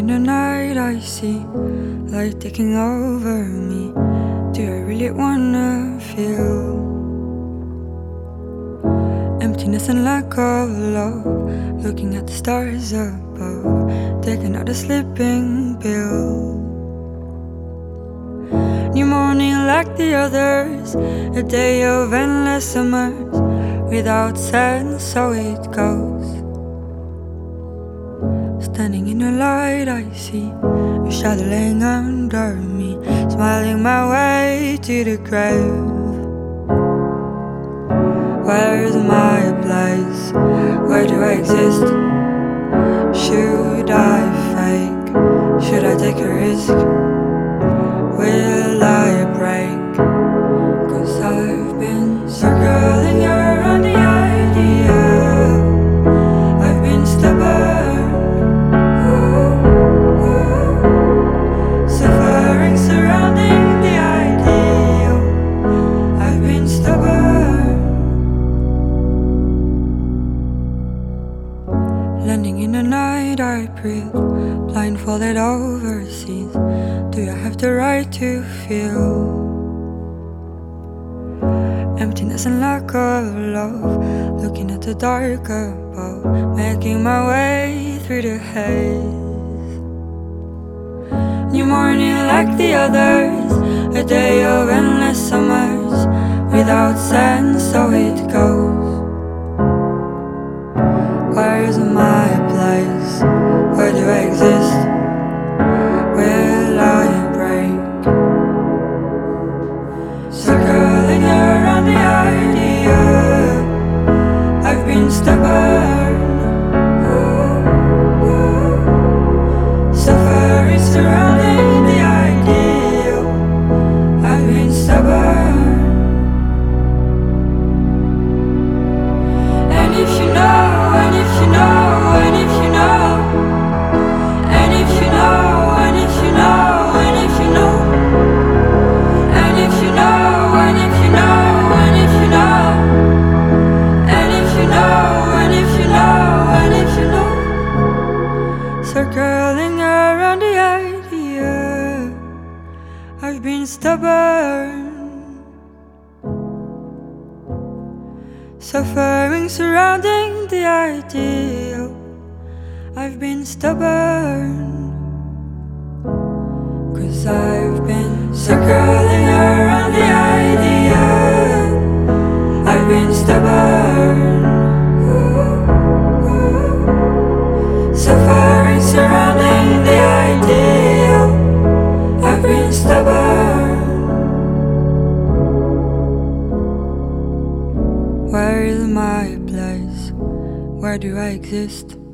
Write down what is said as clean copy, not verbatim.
in the night I see light taking over me. Do I really wanna feel emptiness and lack of love? Looking at the stars above, taking out a sleeping pill. New morning like the others, a day of endless summers, without sense, so it goes. Standing in the light I see a shadow laying under me, smiling my way to the grave. Where's my place? Where do I exist? Should I fake? Should I take a risk? Will I break? 'Cause I've been circling around the idea. I've been stubborn, suffering surrounding the ideal. I've been stubborn, landing in the night I breathe, blindfolded overseas. Do you have the right to feel emptiness and lack of love? Looking at the dark above, making my way through the haze. New morning like the others, a day of endless summers, without sense, so it goes. Where's my place? Where do I exist? Will I break? Circling around the idea. I've been stubborn, suffering surrounding the ideal. I've been stubborn. And if you know, and if you know, and if you know, and if you know, and if you know, and if you know, and if you know, and if you know, and if you know, and if you know, and if you know, and if you know, circling around the idea. I've been stubborn, suffering surrounding the ideal. I've been stubborn, 'cause I've been circling around the idea. I've been stubborn, suffering surrounding the ideal. I've been stubborn. Where is my place? Where do I exist?